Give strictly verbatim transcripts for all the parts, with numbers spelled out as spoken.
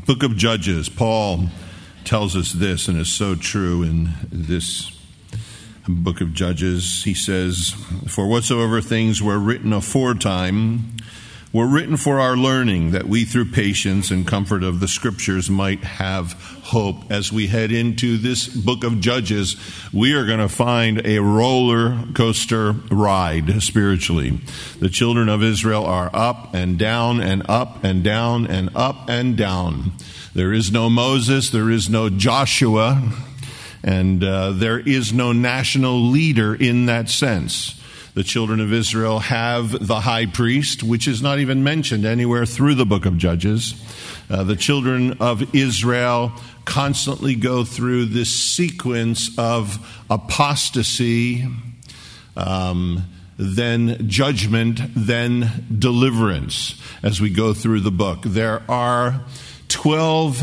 Book of Judges, Paul tells us this, and it's so true in this book of Judges. He says, "For whatsoever things were written aforetime were written for our learning, that we through patience and comfort of the Scriptures might have hope." As we head into this book of Judges, we are going to find a roller coaster ride spiritually. The children of Israel are up and down and up and down and up and down. There is no Moses, there is no Joshua, and uh, there is no national leader in that sense. The children of Israel have the high priest, which is not even mentioned anywhere through the book of Judges. Uh, the children of Israel constantly go through this sequence of apostasy, um, then judgment, then deliverance as we go through the book. There are twelve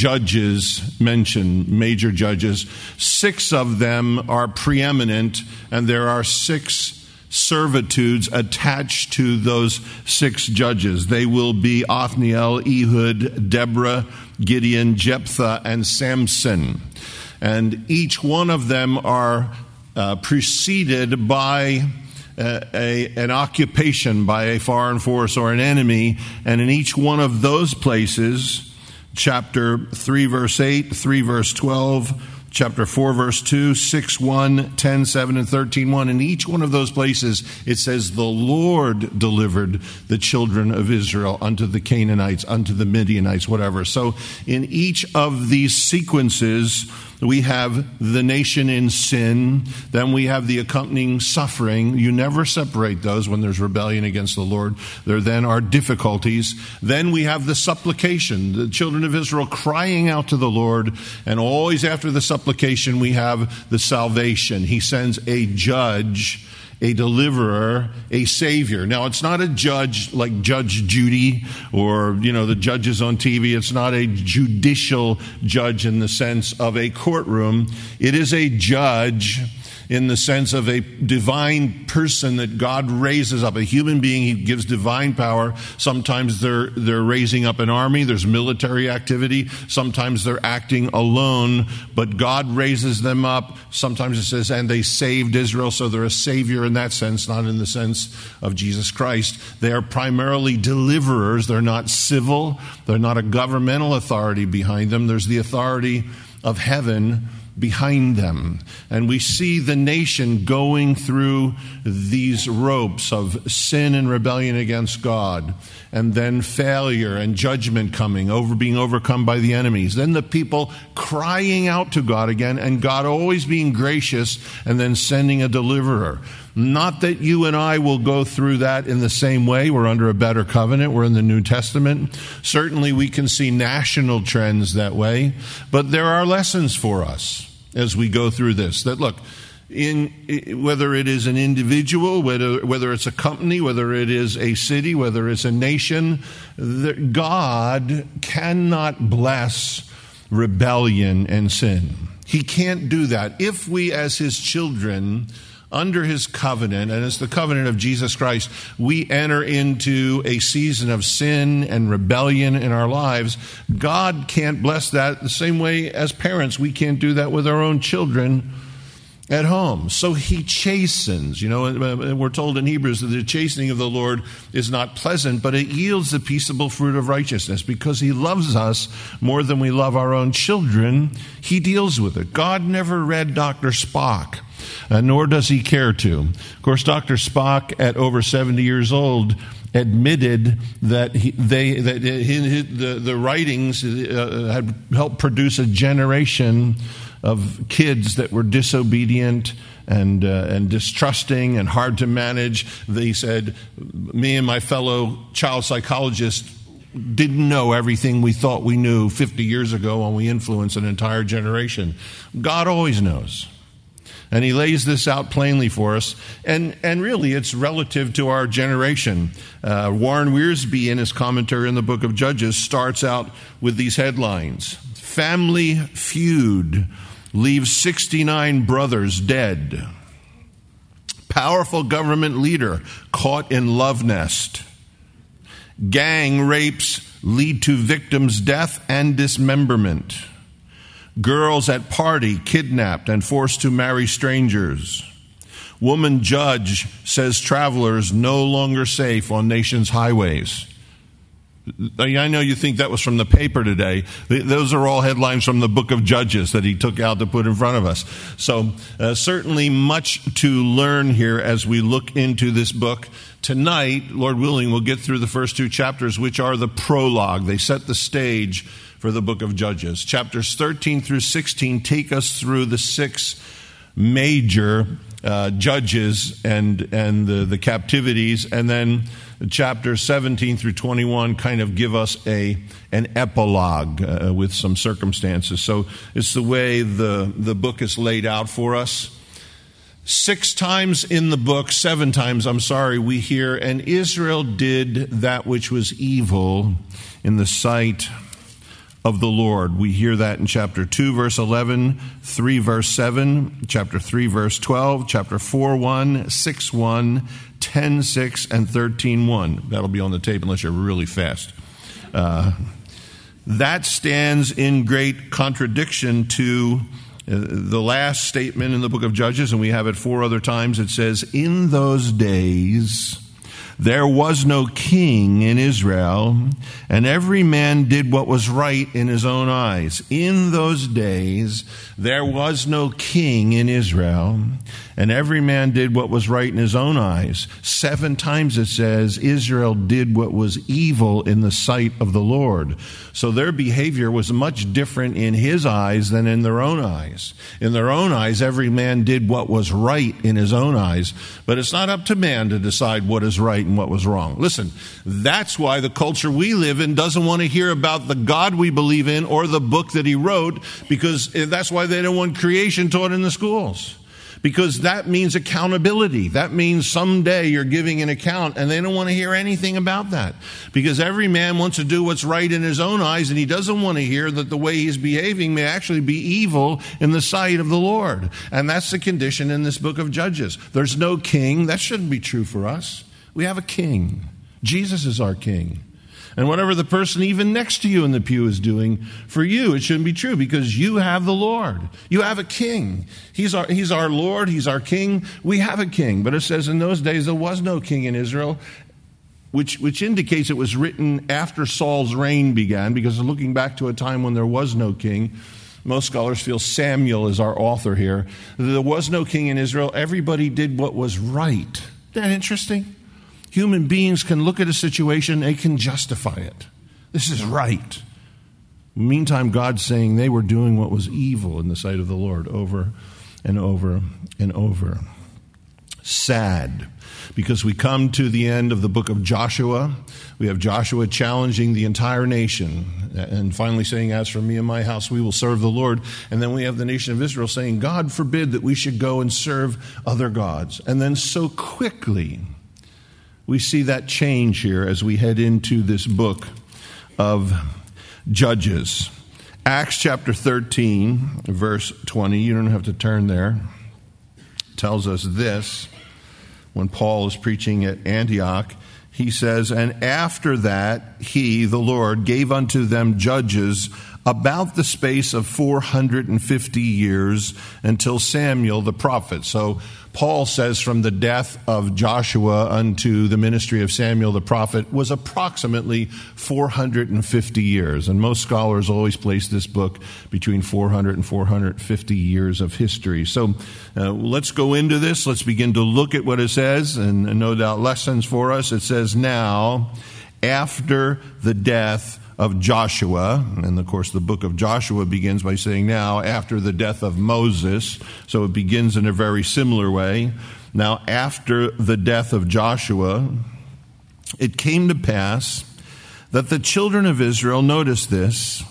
judges mentioned, major judges. Six of them are preeminent, and there are six servitudes attached to those six judges. They will be Othniel, Ehud, Deborah, Gideon, Jephthah, and Samson. And each one of them are uh, preceded by uh, a, an occupation by a foreign force or an enemy. And in each one of those places, chapter three, verse eight, three, verse twelve, chapter four, verse two, six, one, ten, seven, and thirteen, one. In each one of those places, it says, the Lord delivered the children of Israel unto the Canaanites, unto the Midianites, whatever. So in each of these sequences, we have the nation in sin. Then we have the accompanying suffering. You never separate those when there's rebellion against the Lord. There then are difficulties. Then we have the supplication, the children of Israel crying out to the Lord. And always after the supplication, we have the salvation. He sends a judge, a deliverer, a savior. Now, it's not a judge like Judge Judy or, you know, the judges on T V. It's not a judicial judge in the sense of a courtroom. It is a judge in the sense of a divine person that God raises up, a human being. He gives divine power. Sometimes they're they're raising up an army. There's military activity. Sometimes they're acting alone, but God raises them up. Sometimes it says, and they saved Israel, so they're a savior in that sense, not in the sense of Jesus Christ. They are primarily deliverers. They're not civil. They're not a governmental authority behind them. There's the authority of heaven behind them. And we see the nation going through these ropes of sin and rebellion against God, and then failure and judgment coming, over being overcome by the enemies. Then the people crying out to God again, and God always being gracious and then sending a deliverer. Not that you and I will go through that in the same way. We're under a better covenant. We're in the New Testament. Certainly we can see national trends that way, but there are lessons for us as we go through this. That look, in whether it is an individual, whether whether it's a company, whether it is a city, whether it's a nation, God cannot bless rebellion and sin. He can't do that. If we as his children, under his covenant, and it's the covenant of Jesus Christ, we enter into a season of sin and rebellion in our lives, God can't bless that the same way as parents. We can't do that with our own children at home. So he chastens. You know, we're told in Hebrews that the chastening of the Lord is not pleasant, but it yields the peaceable fruit of righteousness. Because he loves us more than we love our own children, he deals with it. God never read Doctor Spock. Uh, nor does he care to. Of course, Doctor Spock, at over seventy years old, admitted that he, they that his, the the writings uh, had helped produce a generation of kids that were disobedient and uh, and distrusting and hard to manage. He said, "Me and my fellow child psychologists didn't know everything we thought we knew fifty years ago when we influenced an entire generation." God always knows. And he lays this out plainly for us. And, and really, it's relative to our generation. Uh, Warren Wiersbe, in his commentary on the book of Judges, starts out with these headlines. Family feud leaves sixty-nine brothers dead. Powerful government leader caught in love nest. Gang rapes lead to victims' death and dismemberment. Girls at party kidnapped and forced to marry strangers. Woman judge says travelers no longer safe on nation's highways. I know you think that was from the paper today. Those are all headlines from the book of Judges that he took out to put in front of us. So uh, certainly much to learn here as we look into this book. Tonight, Lord willing, we'll get through the first two chapters, which are the prologue. They set the stage for the book of Judges. Chapters thirteen through sixteen take us through the six major uh, judges and, and the, the captivities, and then chapters seventeen through twenty-one kind of give us a an epilogue uh, with some circumstances. So it's the way the, the book is laid out for us. Six times in the book, seven times, I'm sorry, we hear, and Israel did that which was evil in the sight of the Lord. We hear that in chapter two, verse eleven, three, verse seven, chapter three, verse twelve, chapter four, one, six, one, ten, six, and thirteen, one. That'll be on the tape unless you're really fast. Uh, that stands in great contradiction to uh, the last statement in the book of Judges, and we have it four other times. It says, in those days there was no king in Israel, and every man did what was right in his own eyes. In those days, there was no king in Israel, and every man did what was right in his own eyes. Seven times it says Israel did what was evil in the sight of the Lord. So their behavior was much different in his eyes than in their own eyes. In their own eyes, every man did what was right in his own eyes, but it's not up to man to decide what is right and what was wrong. Listen, that's why the culture we live in doesn't want to hear about the God we believe in or the book that he wrote, because that's why they don't want creation taught in the schools. Because that means accountability. That means someday you're giving an account, and they don't want to hear anything about that. Because every man wants to do what's right in his own eyes, and he doesn't want to hear that the way he's behaving may actually be evil in the sight of the Lord. And that's the condition in this book of Judges. There's no king. That shouldn't be true for us. We have a king. Jesus is our king. And whatever the person even next to you in the pew is doing, for you, it shouldn't be true, because you have the Lord. You have a king. He's our, he's our Lord. He's our king. We have a king. But it says in those days there was no king in Israel, which, which indicates it was written after Saul's reign began, because looking back to a time when there was no king. Most scholars feel Samuel is our author here. There was no king in Israel. Everybody did what was right. Isn't that interesting? Human beings can look at a situation, they can justify it. This is right. Meantime, God's saying they were doing what was evil in the sight of the Lord over and over and over. Sad, because we come to the end of the book of Joshua. We have Joshua challenging the entire nation and finally saying, as for me and my house, we will serve the Lord. And then we have the nation of Israel saying, God forbid that we should go and serve other gods. And then so quickly we see that change here as we head into this book of Judges. Acts chapter thirteen, verse twenty, you don't have to turn there, tells us this. When Paul is preaching at Antioch, he says, and after that he, the Lord, gave unto them judges about the space of four hundred fifty years until Samuel the prophet. So Paul says from the death of Joshua unto the ministry of Samuel the prophet was approximately four hundred fifty years. And most scholars always place this book between four hundred and four hundred fifty years of history. So uh, let's go into this. Let's begin to look at what it says, and, and no doubt lessons for us. It says, now, after the death of Joshua, and of course the book of Joshua begins by saying now after the death of Moses, so it begins in a very similar way. Now after the death of Joshua, it came to pass that the children of Israel, notice this,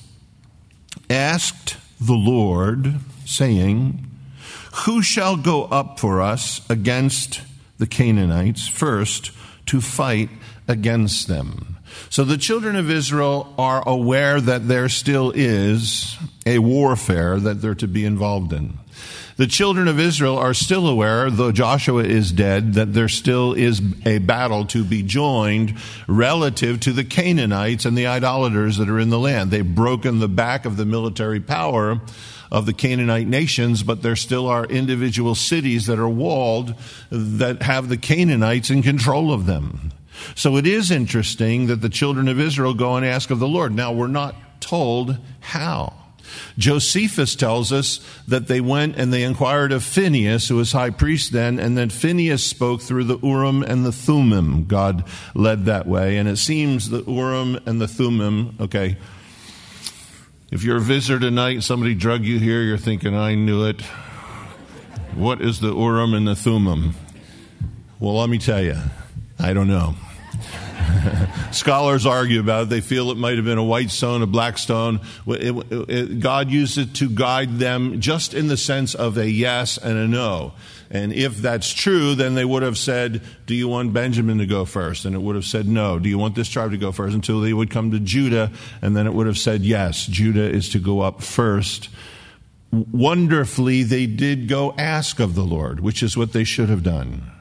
asked the Lord, saying, who shall go up for us against the Canaanites first to fight against them? So the children of Israel are aware that there still is a warfare that they're to be involved in. The children of Israel are still aware, though Joshua is dead, that there still is a battle to be joined relative to the Canaanites and the idolaters that are in the land. They've broken the back of the military power of the Canaanite nations, but there still are individual cities that are walled that have the Canaanites in control of them. So it is interesting that the children of Israel go and ask of the Lord. Now, we're not told how. Josephus tells us that they went and they inquired of Phinehas, who was high priest then, and then Phinehas spoke through the Urim and the Thummim. God led that way. And it seems the Urim and the Thummim, okay, if you're a visitor tonight, somebody drug you here, you're thinking, I knew it. What is the Urim and the Thummim? Well, let me tell you, I don't know. Scholars argue about it. They feel it might have been a white stone, a black stone. It, it, it, God used it to guide them just in the sense of a yes and a no. And if that's true, then they would have said, do you want Benjamin to go first? And it would have said no. Do you want this tribe to go first? Until they would come to Judah, and then it would have said yes, Judah is to go up first. Wonderfully, they did go ask of the Lord, which is what they should have done.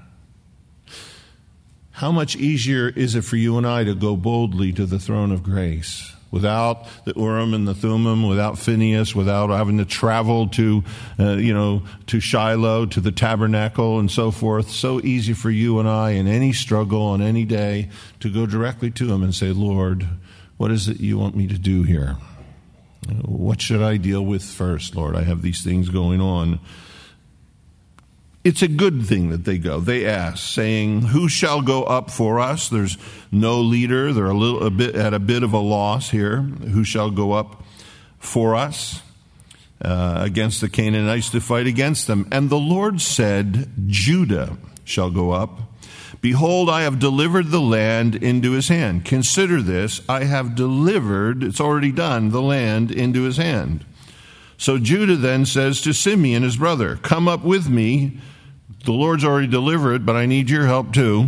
How much easier is it for you and I to go boldly to the throne of grace without the Urim and the Thummim, without Phinehas, without having to travel to, uh, you know, to Shiloh, to the tabernacle and so forth? So easy for you and I in any struggle on any day to go directly to him and say, Lord, what is it you want me to do here? What should I deal with first, Lord? I have these things going on. It's a good thing that they go. They ask, saying, who shall go up for us? There's no leader. They're a little a bit at a bit of a loss here. Who shall go up for us uh, against the Canaanites to fight against them? And the Lord said, Judah shall go up. Behold, I have delivered the land into his hand. Consider this, I have delivered, it's already done, the land into his hand. So Judah then says to Simeon, his brother, come up with me. The Lord's already delivered, but I need your help too.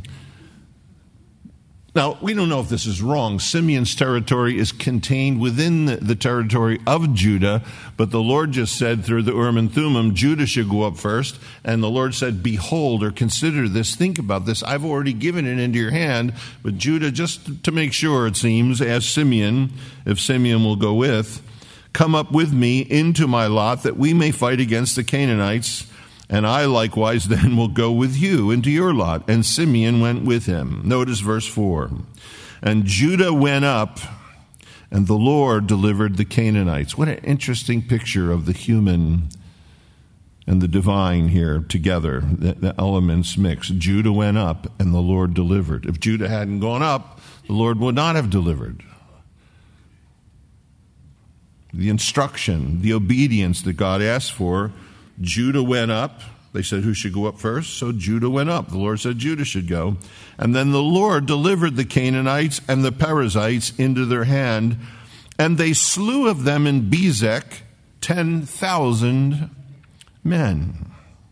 Now, we don't know if this is wrong. Simeon's territory is contained within the, the territory of Judah, but the Lord just said through the Urim and Thummim, Judah should go up first. And the Lord said, behold, or consider this, think about this. I've already given it into your hand, but Judah, just to make sure, it seems, asked Simeon, if Simeon will go with, come up with me into my lot that we may fight against the Canaanites, and I likewise then will go with you into your lot. And Simeon went with him. Notice verse four. And Judah went up, and the Lord delivered the Canaanites. What an interesting picture of the human and the divine here together. The, the elements mix. Judah went up, and the Lord delivered. If Judah hadn't gone up, the Lord would not have delivered. The instruction, the obedience that God asked for, Judah went up. They said, who should go up first? So Judah went up. The Lord said Judah should go. And then the Lord delivered the Canaanites and the Perizzites into their hand, and they slew of them in Bezek ten thousand men.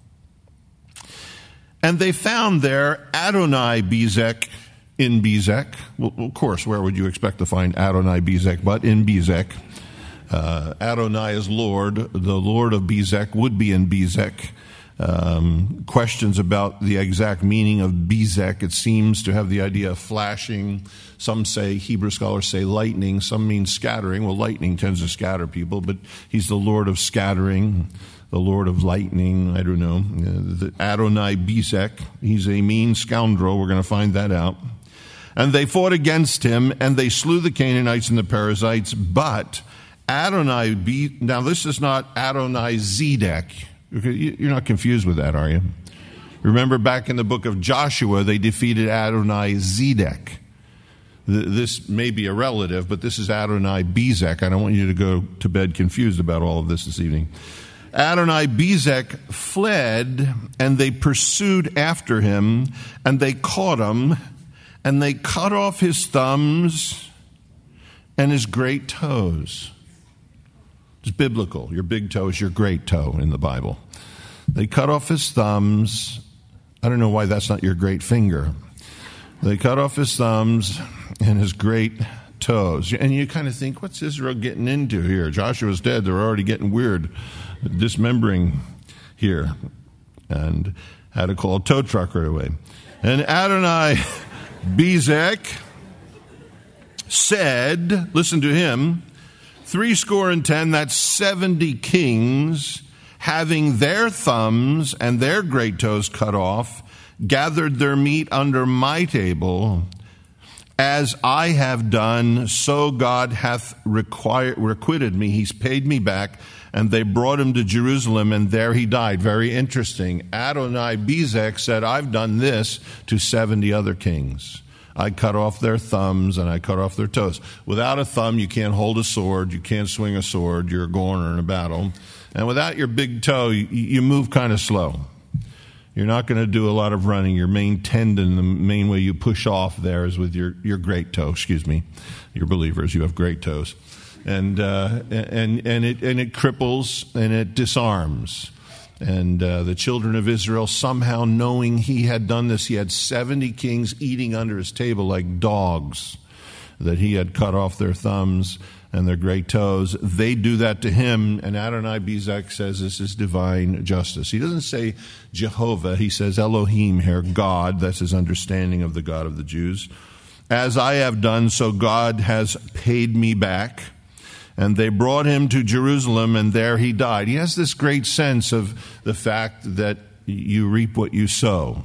And they found there Adonai Bezek in Bezek. Well, of course, where would you expect to find Adonai Bezek but in Bezek? Uh, Adonai is Lord. The Lord of Bezek would be in Bezek. Um, questions about the exact meaning of Bezek. It seems to have the idea of flashing. Some say, Hebrew scholars say lightning. Some mean scattering. Well, lightning tends to scatter people, but he's the Lord of scattering, the Lord of lightning. I don't know. Uh, the Adonai Bezek. He's a mean scoundrel. We're going to find that out. And they fought against him, and they slew the Canaanites and the Perizzites, but Adonai, be, now this is not Adonai Zedek. You're not confused with that, are you? Remember back in the book of Joshua, they defeated Adonai Zedek. This may be a relative, but this is Adonai Bezek. I don't want you to go to bed confused about all of this this evening. Adonai Bezek fled, and they pursued after him, and they caught him, and they cut off his thumbs and his great toes. It's biblical. Your big toe is your great toe in the Bible. They cut off his thumbs. I don't know why that's not your great finger. They cut off his thumbs and his great toes. And you kind of think, what's Israel getting into here? Joshua's dead. They're already getting weird, dismembering. here, and had to call a tow truck right away. And Adonai Bezek said, listen to him, three score and ten, that's seventy kings, having their thumbs and their great toes cut off, gathered their meat under my table. As I have done, so God hath required, requited me. He's paid me back. And they brought him to Jerusalem, and there he died. Very interesting. Adonai Bezek said, I've done this to seventy other kings. I cut off their thumbs and I cut off their toes. Without a thumb, you can't hold a sword. You can't swing a sword. You're a goner in a battle. And without your big toe, you, you move kind of slow. You're not going to do a lot of running. Your main tendon, the main way you push off there is with your, your great toe. Excuse me. You're believers. You have great toes. And uh, and and it and it cripples and it disarms. And uh, the children of Israel, somehow knowing he had done this, he had seventy kings eating under his table like dogs, that he had cut off their thumbs and their great toes. They do that to him, and Adonai Bezek says this is divine justice. He doesn't say Jehovah, he says Elohim here, God. That's his understanding of the God of the Jews. As I have done, so God has paid me back. And they brought him to Jerusalem, and there he died. He has this great sense of the fact that you reap what you sow.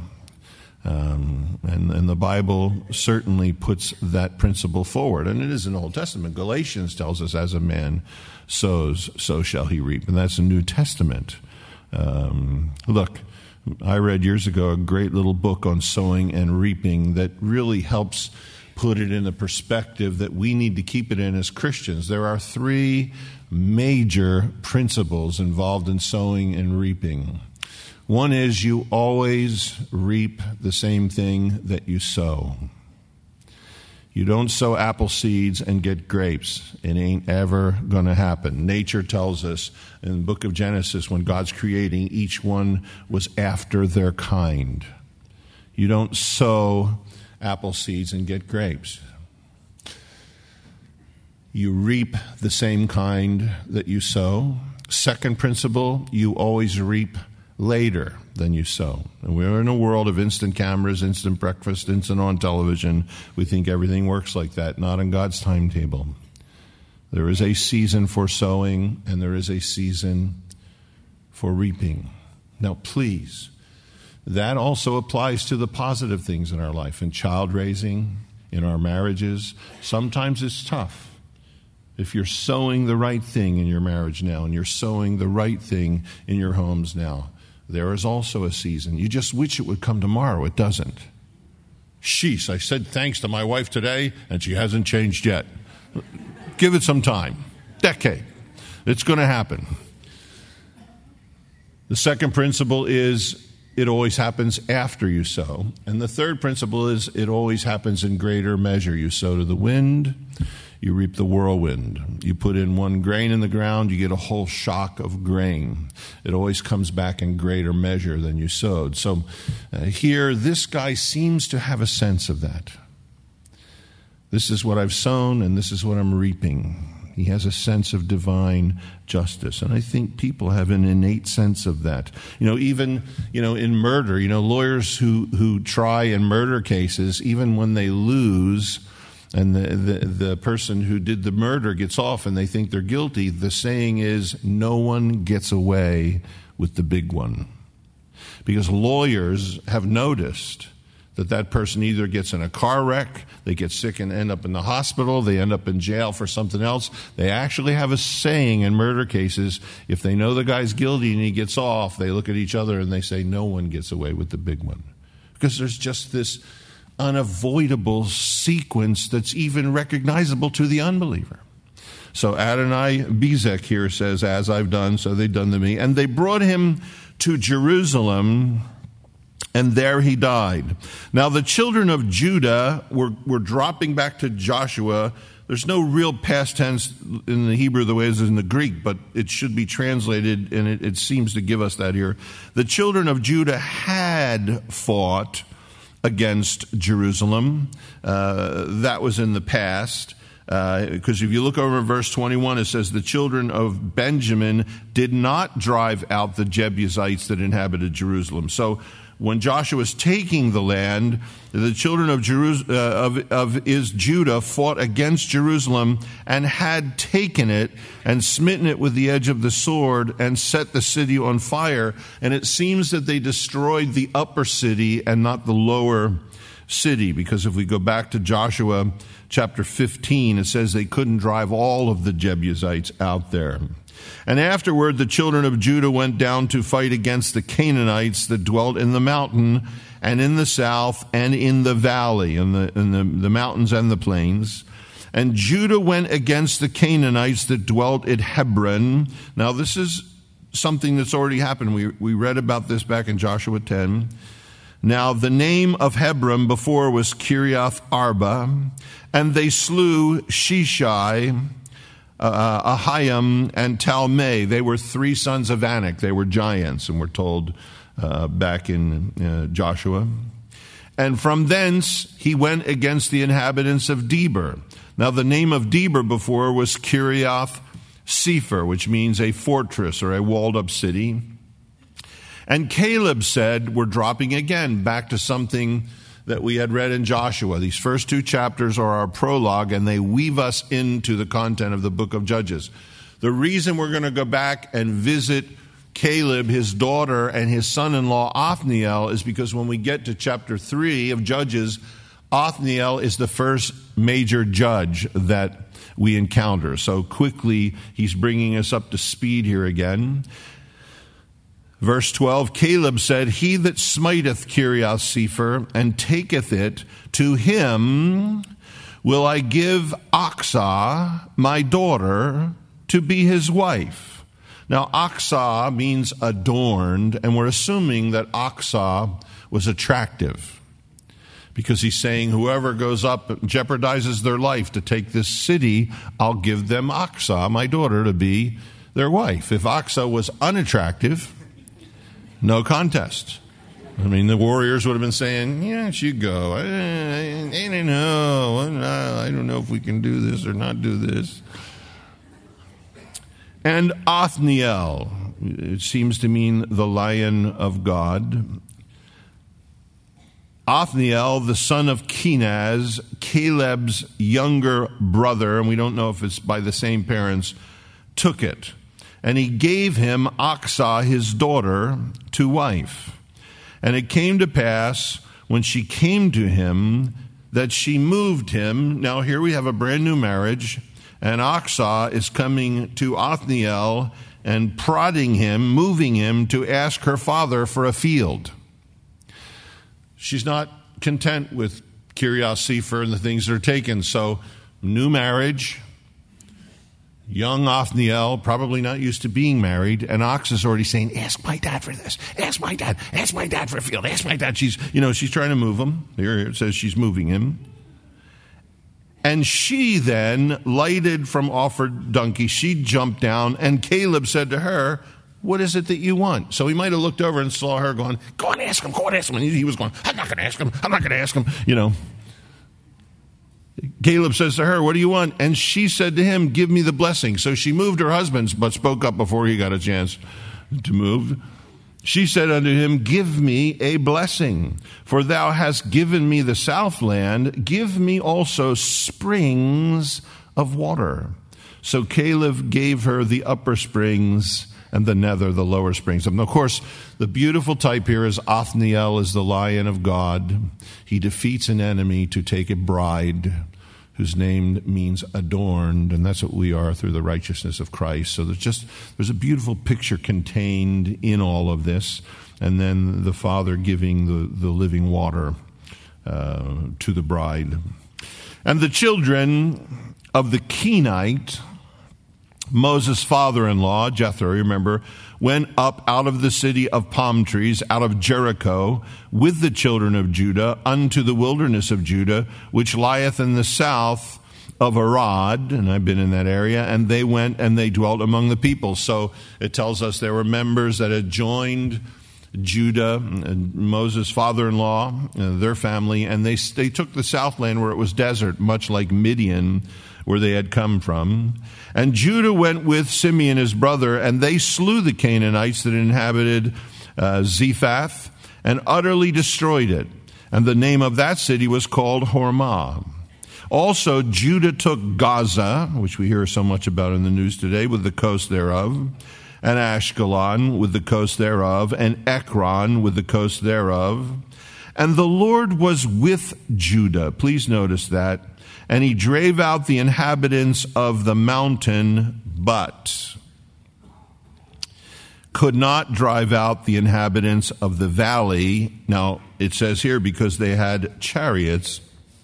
Um, and, and the Bible certainly puts that principle forward. And it is in the Old Testament. Galatians tells us, as a man sows, so shall he reap. And that's the New Testament. Um, look, I read years ago a great little book on sowing and reaping that really helps put it in the perspective that we need to keep it in as Christians. There are three major principles involved in sowing and reaping. One is you always reap the same thing that you sow. You don't sow apple seeds and get grapes. It ain't ever going to happen. Nature tells us in the book of Genesis, when God's creating, each one was after their kind. You don't sow apple seeds and get grapes. You reap the same kind that you sow. Second principle, you always reap later than you sow. And we're in a world of instant cameras, instant breakfast, instant on television. We think everything works like that. Not in God's timetable. There is a season for sowing, and there is a season for reaping. Now, please, that also applies to the positive things in our life, in child raising, in our marriages. Sometimes it's tough. If you're sowing the right thing in your marriage now, and you're sowing the right thing in your homes now, there is also a season. You just wish it would come tomorrow. It doesn't. Sheesh, I said thanks to my wife today, and she hasn't changed yet. Give it some time. Decade. It's going to happen. The second principle is it always happens after you sow. And the third principle is it always happens in greater measure. You sow to the wind, you reap the whirlwind. You put in one grain in the ground, you get a whole shock of grain. It always comes back in greater measure than you sowed. So uh, here, this guy seems to have a sense of that. This is what I've sown, and this is what I'm reaping. He has a sense of divine justice. And I think people have an innate sense of that. You know, even, you know, in murder, you know, lawyers who, who try in murder cases, even when they lose and the, the, the person who did the murder gets off and they think they're guilty, the saying is, no one gets away with the big one. Because lawyers have noticed that that person either gets in a car wreck, they get sick and end up in the hospital, they end up in jail for something else. They actually have a saying in murder cases, if they know the guy's guilty and he gets off, they look at each other and they say, no one gets away with the big one. Because there's just this unavoidable sequence that's even recognizable to the unbeliever. So Adonai Bezek here says, as I've done, so they've done to me. And they brought him to Jerusalem, and there he died. Now the children of Judah were, were dropping back to Joshua. There's no real past tense in the Hebrew the way it is in the Greek, but it should be translated, and it, it seems to give us that here. The children of Judah had fought against Jerusalem. Uh, that was in the past. Because uh, if you look over in verse twenty-one, it says, the children of Benjamin did not drive out the Jebusites that inhabited Jerusalem. So when Joshua was taking the land, the children of, Jerus- uh, of, of is Judah fought against Jerusalem and had taken it and smitten it with the edge of the sword and set the city on fire. And it seems that they destroyed the upper city and not the lower city, because if we go back to Joshua chapter fifteen, it says they couldn't drive all of the Jebusites out there. And afterward, the children of Judah went down to fight against the Canaanites that dwelt in the mountain and in the south and in the valley, in the, in the, the mountains and the plains. And Judah went against the Canaanites that dwelt at Hebron. Now, this is something that's already happened. We, we read about this back in Joshua ten. Now, the name of Hebron before was Kiriath Arba, and they slew Sheshai, uh, Ahiam, and Talmai. They were three sons of Anak. They were giants, and we're told uh, back in uh, Joshua. And from thence he went against the inhabitants of Debir. Now, the name of Debir before was Kiriath Sefer, which means a fortress or a walled-up city. And Caleb said, we're dropping again back to something that we had read in Joshua. These first two chapters are our prologue, and they weave us into the content of the book of Judges. The reason we're going to go back and visit Caleb, his daughter, and his son-in-law Othniel is because when we get to chapter three of Judges, Othniel is the first major judge that we encounter. So quickly, he's bringing us up to speed here again. Verse twelve, Caleb said, he that smiteth Kiriath Sefer and taketh it, to him will I give Achsah, my daughter, to be his wife. Now, Achsah means adorned, and we're assuming that Achsah was attractive, because he's saying whoever goes up and jeopardizes their life to take this city, I'll give them Achsah, my daughter, to be their wife. If Achsah was unattractive, no contest. I mean, the warriors would have been saying, yes, you go. I, I, I don't know. I don't know if we can do this or not do this. And Othniel, it seems to mean the lion of God. Othniel, the son of Kenaz, Caleb's younger brother, and we don't know if it's by the same parents, took it. And he gave him Achsah, his daughter, to wife. And it came to pass, when she came to him, that she moved him. Now here we have a brand new marriage, and Achsah is coming to Othniel and prodding him, moving him to ask her father for a field. She's not content with Kiriath Sefer and the things that are taken. So, new marriage. Young Othniel, probably not used to being married, and Ox is already saying, ask my dad for this, ask my dad, ask my dad for a field, ask my dad. She's, you know, she's trying to move him. Here it says she's moving him. And she then lighted from off her donkey. She jumped down, and Caleb said to her, what is it that you want? So he might have looked over and saw her going, go on, ask him, go on, ask him. And he was going, I'm not going to ask him, I'm not going to ask him, you know. Caleb says to her, what do you want? And she said to him, give me the blessing. So she moved her husband, but spoke up before he got a chance to move. She said unto him, give me a blessing, for thou hast given me the south land. Give me also springs of water. So Caleb gave her the upper springs, and the nether, the lower springs. And of course, the beautiful type here is Othniel is the lion of God. He defeats an enemy to take a bride whose name means adorned, and that's what we are through the righteousness of Christ. So there's just, there's a beautiful picture contained in all of this. And then the Father giving the, the living water uh, to the bride. And the children of the Kenite, Moses' father-in-law, Jethro, remember, went up out of the city of palm trees, out of Jericho, with the children of Judah, unto the wilderness of Judah, which lieth in the south of Arad, and I've been in that area, and they went and they dwelt among the people. So it tells us there were members that had joined Judah, and Moses' father-in-law, uh, their family, and they they took the southland where it was desert, much like Midian where they had come from. And Judah went with Simeon his brother, and they slew the Canaanites that inhabited uh, Zephath, and utterly destroyed it. And the name of that city was called Hormah. Also, Judah took Gaza, which we hear so much about in the news today, with the coast thereof, and Ashkelon with the coast thereof, and Ekron with the coast thereof. And the Lord was with Judah. Please notice that. And he drave out the inhabitants of the mountain, but could not drive out the inhabitants of the valley. Now, it says here, because they had chariots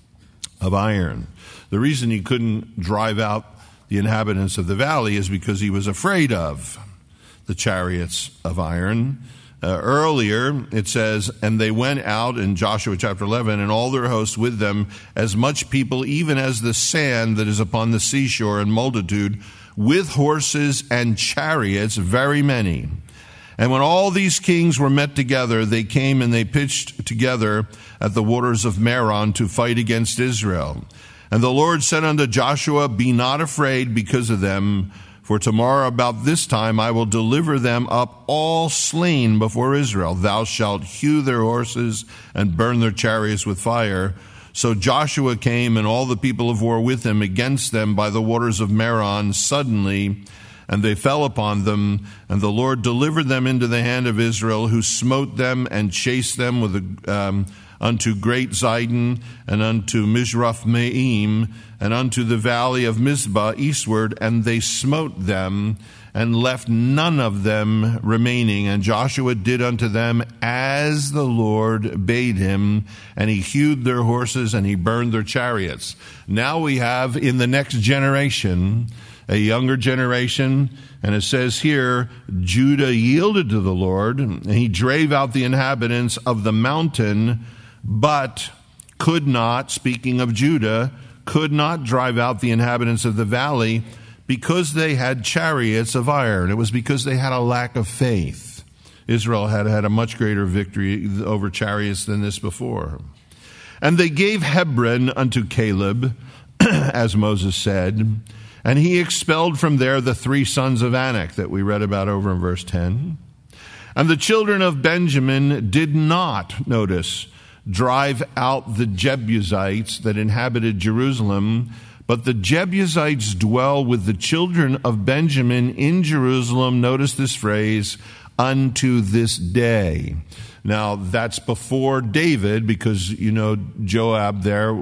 of iron. The reason he couldn't drive out the inhabitants of the valley is because he was afraid of the chariots of iron. Uh, earlier, it says, and they went out in Joshua chapter eleven, and all their hosts with them, as much people even as the sand that is upon the seashore, in multitude, with horses and chariots, very many. And when all these kings were met together, they came and they pitched together at the waters of Meron to fight against Israel. And the Lord said unto Joshua, be not afraid because of them, for tomorrow about this time I will deliver them up all slain before Israel. Thou shalt hew their horses and burn their chariots with fire. So Joshua came and all the people of war with him against them by the waters of Meron suddenly, and they fell upon them, and the Lord delivered them into the hand of Israel, who smote them and chased them with a, um, unto Great Zidon, and unto Mizrath-maim, and unto the valley of Mizpah eastward, and they smote them, and left none of them remaining. And Joshua did unto them as the Lord bade him, and he hewed their horses, and he burned their chariots. Now we have in the next generation a younger generation, and it says here, Judah yielded to the Lord, and he drave out the inhabitants of the mountain, but could not, speaking of Judah, could not drive out the inhabitants of the valley because they had chariots of iron. It was because they had a lack of faith. Israel had had a much greater victory over chariots than this before. And they gave Hebron unto Caleb, as Moses said, and he expelled from there the three sons of Anak that we read about over in verse ten. And the children of Benjamin did not, notice, drive out the Jebusites that inhabited Jerusalem, but the Jebusites dwell with the children of Benjamin in Jerusalem, notice this phrase, unto this day. Now, that's before David, because, you know, Joab there,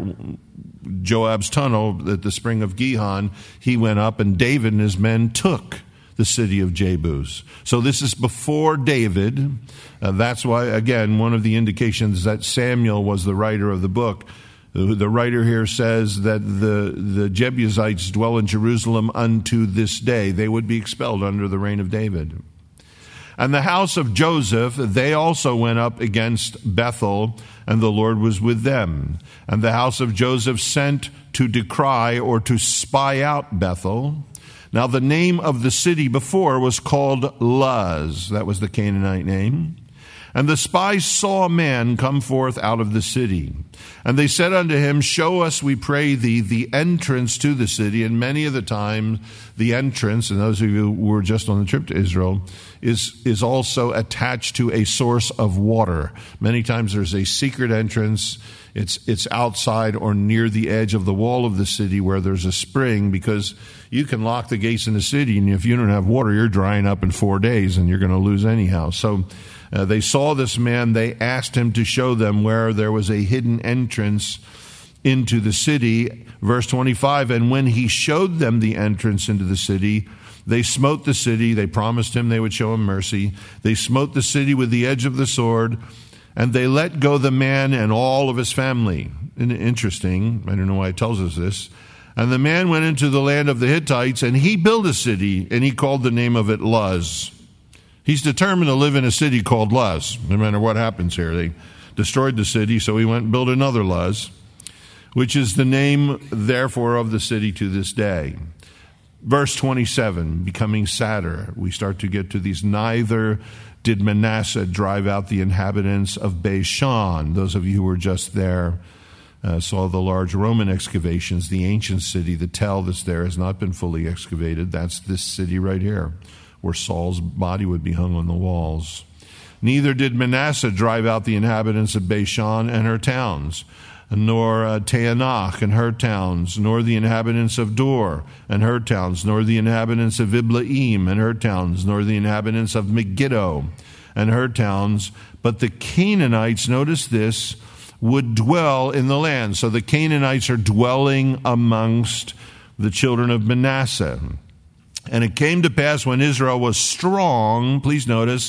Joab's tunnel at the spring of Gihon, he went up and David and his men took the city of Jebus. So this is before David. Uh, that's why, again, one of the indications that Samuel was the writer of the book. The, the writer here says that the, the Jebusites dwell in Jerusalem unto this day. They would be expelled under the reign of David. And the house of Joseph, they also went up against Bethel, and the Lord was with them. And the house of Joseph sent to decry or to spy out Bethel. Now the name of the city before was called Luz. That was the Canaanite name. And the spies saw a man come forth out of the city. And they said unto him, show us, we pray thee, the entrance to the city. And many of the time, the entrance, and those of you who were just on the trip to Israel, is, is also attached to a source of water. Many times there's a secret entrance. It's, it's outside or near the edge of the wall of the city where there's a spring, because you can lock the gates in the city, and if you don't have water, you're drying up in four days, and you're going to lose anyhow. So Uh, they saw this man. They asked him to show them where there was a hidden entrance into the city. Verse twenty-five, and when he showed them the entrance into the city, they smote the city. They promised him they would show him mercy. They smote the city with the edge of the sword, and they let go the man and all of his family. And interesting, I don't know why it tells us this. And the man went into the land of the Hittites, and he built a city, and he called the name of it Luz. He's determined to live in a city called Luz, no matter what happens here. They destroyed the city, so he went and built another Luz, which is the name, therefore, of the city to this day. Verse twenty-seven, becoming sadder, we start to get to these. Neither did Manasseh drive out the inhabitants of Bashan. Those of you who were just there uh, saw the large Roman excavations. The ancient city, the Tel that's there, has not been fully excavated. That's this city right here, where Saul's body would be hung on the walls. Neither did Manasseh drive out the inhabitants of Bashan and her towns, nor uh, Taanach and her towns, nor the inhabitants of Dor and her towns, nor the inhabitants of Iblaim and her towns, nor the inhabitants of Megiddo and her towns. But the Canaanites, notice this, would dwell in the land. So the Canaanites are dwelling amongst the children of Manasseh. And it came to pass when Israel was strong, please notice,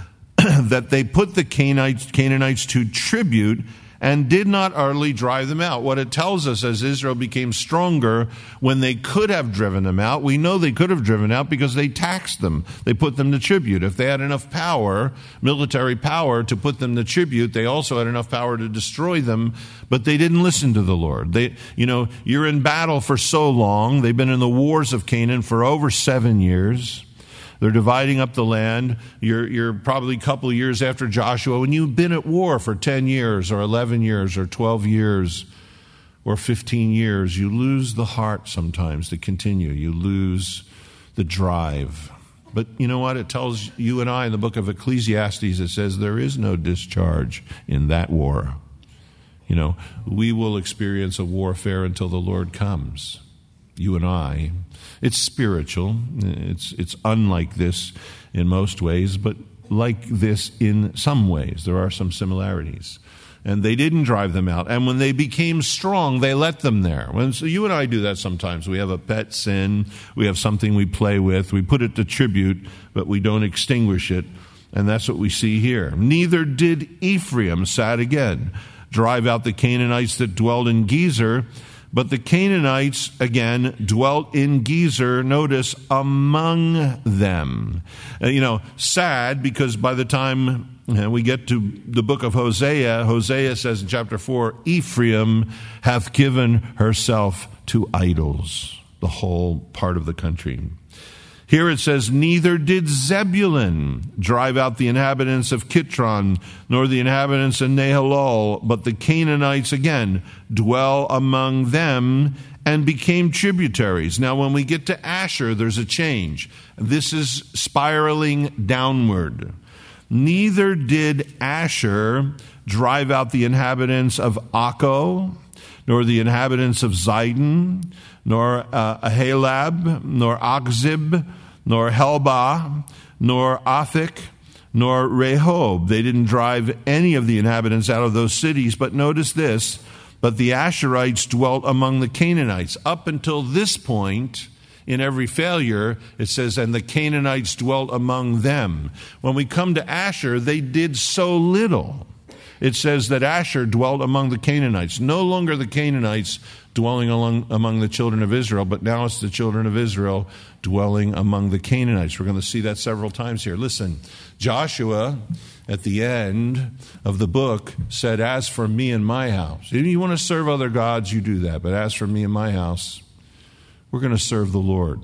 that they put the Canaanites, Canaanites to tribute and did not utterly drive them out. What it tells us, as Israel became stronger, when they could have driven them out, we know they could have driven out because they taxed them. They put them to tribute. If they had enough power, military power, to put them to tribute, they also had enough power to destroy them, but they didn't listen to the Lord. They, you know, you're in battle for so long. They've been in the wars of Canaan for over seven years. They're dividing up the land. You're, you're probably a couple of years after Joshua, when you've been at war for ten years or eleven years or twelve years or fifteen years. You lose the heart sometimes to continue. You lose the drive. But you know what? It tells you and I in the book of Ecclesiastes, it says there is no discharge in that war. You know, we will experience a warfare until the Lord comes. You and I. It's spiritual. It's it's unlike this in most ways, but like this in some ways. There are some similarities. And they didn't drive them out. And when they became strong, they let them there. When, so you and I do that sometimes. We have a pet sin. We have something we play with. We put it to tribute, but we don't extinguish it. And that's what we see here. Neither did Ephraim, sad again, drive out the Canaanites that dwelled in Gezer. But the Canaanites, again, dwelt in Gezer, notice, among them. Uh, you know, sad, because by the time uh, we get to the book of Hosea, Hosea says in chapter four, Ephraim hath given herself to idols, the whole part of the country. Here it says, neither did Zebulun drive out the inhabitants of Kitron, nor the inhabitants of Nahalol, but the Canaanites, again, dwell among them and became tributaries. Now, when we get to Asher, there's a change. This is spiraling downward. Neither did Asher drive out the inhabitants of Akko, nor the inhabitants of Zidon, nor uh, Ahalab, nor Akzib, nor Helbah, nor Athik, nor Rehob. They didn't drive any of the inhabitants out of those cities. But notice this, but the Asherites dwelt among the Canaanites. Up until this point, in every failure, it says, and the Canaanites dwelt among them. When we come to Asher, they did so little. It says that Asher dwelt among the Canaanites. No longer the Canaanites dwelling along, among the children of Israel, but now it's the children of Israel dwelling among the Canaanites. We're going to see that several times here. Listen, Joshua, at the end of the book, said, as for me and my house. If you want to serve other gods, you do that. But as for me and my house, we're going to serve the Lord.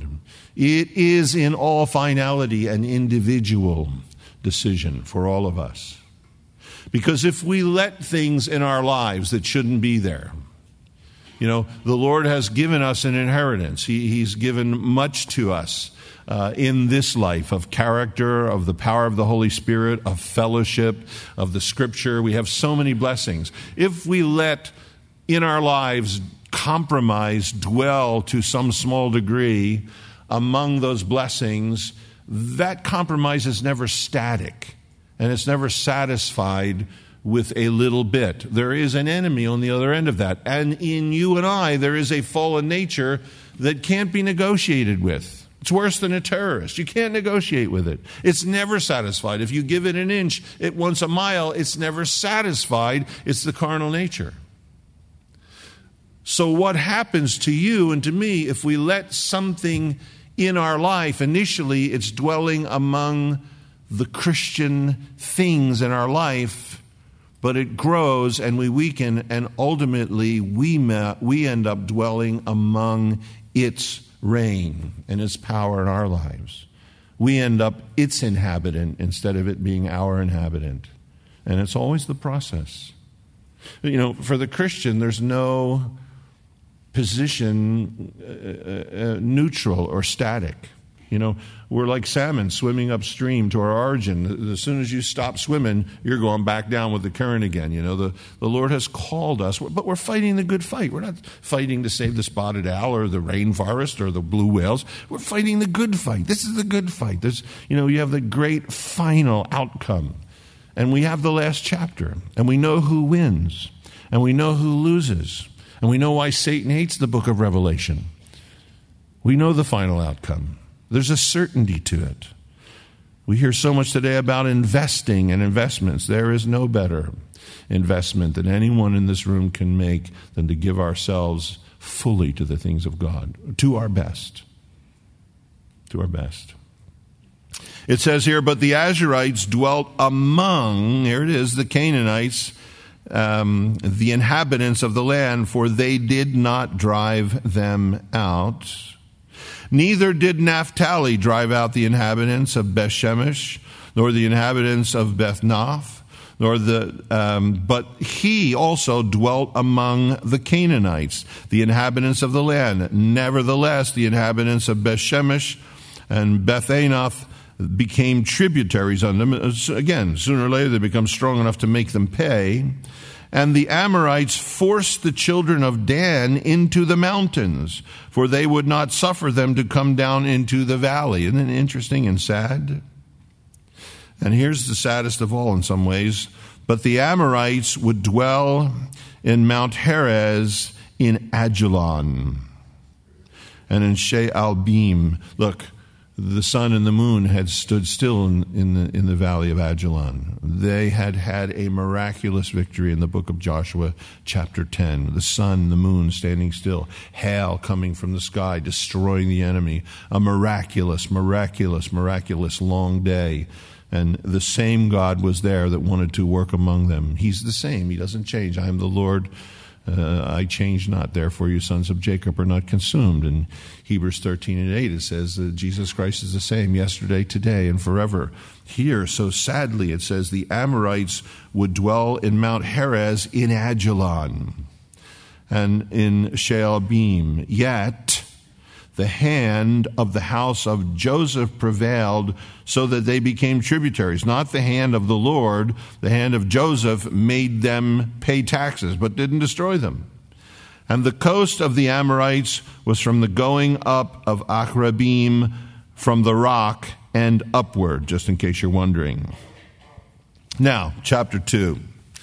It is in all finality an individual decision for all of us. Because if we let things in our lives that shouldn't be there, you know, the Lord has given us an inheritance. He, he's given much to us uh, in this life of character, of the power of the Holy Spirit, of fellowship, of the Scripture. We have so many blessings. If we let in our lives compromise dwell to some small degree among those blessings, that compromise is never static. And it's never satisfied with a little bit. There is an enemy on the other end of that. And in you and I, there is a fallen nature that can't be negotiated with. It's worse than a terrorist. You can't negotiate with it. It's never satisfied. If you give it an inch, it wants a mile. It's never satisfied. It's the carnal nature. So what happens to you and to me if we let something in our life, initially it's dwelling among the Christian things in our life, but it grows and we weaken, and ultimately we ma- we end up dwelling among its reign and its power in our lives. We end up its inhabitant instead of it being our inhabitant. And it's always the process. You know, for the Christian, there's no position uh, uh, neutral or static. You know, we're like salmon swimming upstream to our origin. As soon as you stop swimming, you're going back down with the current again. You know, the, the Lord has called us, but we're fighting the good fight. We're not fighting to save the spotted owl or the rainforest or the blue whales. We're fighting the good fight. This is the good fight. There's, you know, you have the great final outcome. And we have the last chapter. And we know who wins. And we know who loses. And we know why Satan hates the book of Revelation. We know the final outcome. There's a certainty to it. We hear so much today about investing and investments. There is no better investment that anyone in this room can make than to give ourselves fully to the things of God, to our best. To our best. It says here, but the Azurites dwelt among, here it is, the Canaanites, um, the inhabitants of the land, for they did not drive them out. Neither did Naphtali drive out the inhabitants of Bethshemesh, nor the inhabitants of Beth-Naph, nor the, um, but he also dwelt among the Canaanites, the inhabitants of the land. Nevertheless, the inhabitants of Bethshemesh and Beth-Anath became tributaries on them. Again, sooner or later they become strong enough to make them pay. And the Amorites forced the children of Dan into the mountains, for they would not suffer them to come down into the valley. Isn't it interesting and sad? And here's the saddest of all in some ways. But the Amorites would dwell in Mount Heres in Ajalon and in Shealbim. Look, the sun and the moon had stood still in, in, the, in the valley of Ajalon. They had had a miraculous victory in the book of Joshua, chapter ten. The sun, the moon standing still. Hail coming from the sky, destroying the enemy. A miraculous, miraculous, miraculous long day. And the same God was there that wanted to work among them. He's the same. He doesn't change. I am the Lord. Uh, I change not, therefore you sons of Jacob are not consumed. In Hebrews thirteen and eight it says that Jesus Christ is the same yesterday, today, and forever. Here, so sadly, it says the Amorites would dwell in Mount Heres in Ajalon and in Shealbim. Yet the hand of the house of Joseph prevailed so that they became tributaries. Not the hand of the Lord. The hand of Joseph made them pay taxes, but didn't destroy them. And the coast of the Amorites was from the going up of Achrabim, from the rock and upward, just in case you're wondering. Now, chapter two.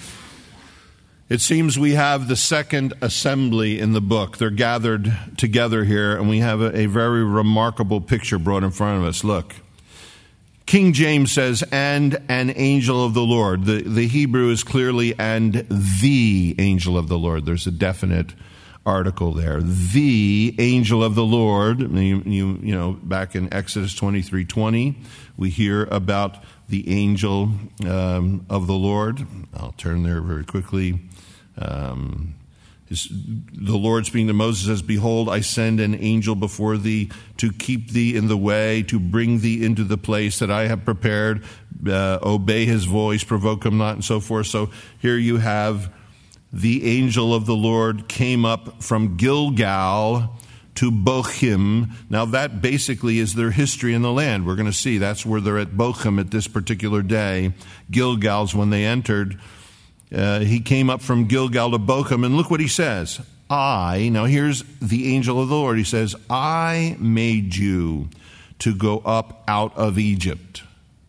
It seems we have the second assembly in the book. They're gathered together here, and we have a, a very remarkable picture brought in front of us. Look, King James says, and an angel of the Lord. The, the Hebrew is clearly, and the angel of the Lord. There's a definite article there. The angel of the Lord. You, you, you know, back in Exodus twenty-three twenty, we hear about the angel um, of the Lord. I'll turn there very quickly. Um, his, the Lord speaking to Moses says, behold, I send an angel before thee to keep thee in the way, to bring thee into the place that I have prepared. Uh, obey his voice, provoke him not, and so forth. So here you have the angel of the Lord came up from Gilgal to Bochim. Now that basically is their history in the land. We're going to see that's where they're at Bochim at this particular day. Gilgal's when they entered. Uh, he came up from Gilgal to Bochim, and look what he says. I, now here's the angel of the Lord. He says, I made you to go up out of Egypt.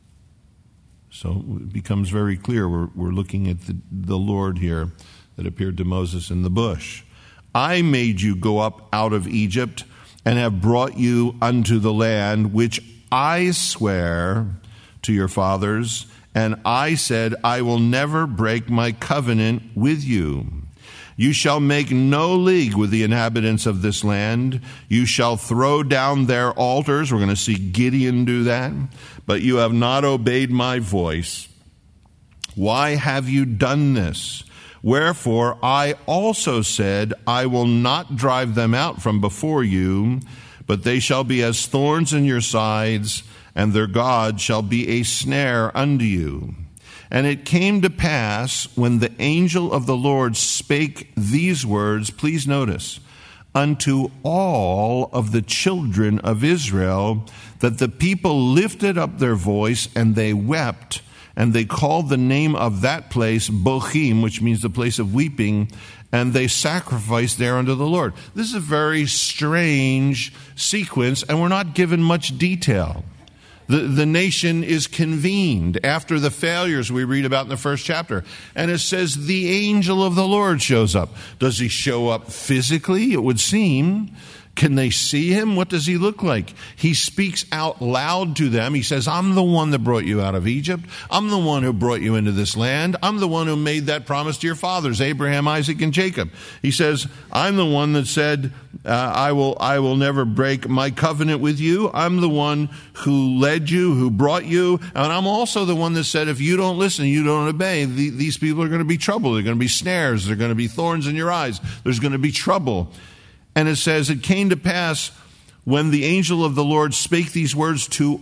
So it becomes very clear. We're, we're looking at the, the Lord here that appeared to Moses in the bush. I made you go up out of Egypt and have brought you unto the land which I swear to your fathers. And I said, I will never break my covenant with you. You shall make no league with the inhabitants of this land. You shall throw down their altars. We're going to see Gideon do that. But you have not obeyed my voice. Why have you done this? Wherefore I also said, I will not drive them out from before you, but they shall be as thorns in your sides, and their God shall be a snare unto you. And it came to pass when the angel of the Lord spake these words, please notice, unto all of the children of Israel, that the people lifted up their voice and they wept, and they called the name of that place Bochim, which means the place of weeping, and they sacrificed there unto the Lord. This is a very strange sequence, and we're not given much detail. The, the nation is convened after the failures we read about in the first chapter. And it says the angel of the Lord shows up. Does he show up physically? It would seem. Can they see him? What does he look like? He speaks out loud to them. He says, I'm the one that brought you out of Egypt. I'm the one who brought you into this land. I'm the one who made that promise to your fathers, Abraham, Isaac, and Jacob. He says, I'm the one that said, uh, I will, I will never break my covenant with you. I'm the one who led you, who brought you. And I'm also the one that said, if you don't listen, you don't obey, the, these people are going to be trouble. They're going to be snares. They're going to be thorns in your eyes. There's going to be trouble. And it says, it came to pass when the angel of the Lord spake these words to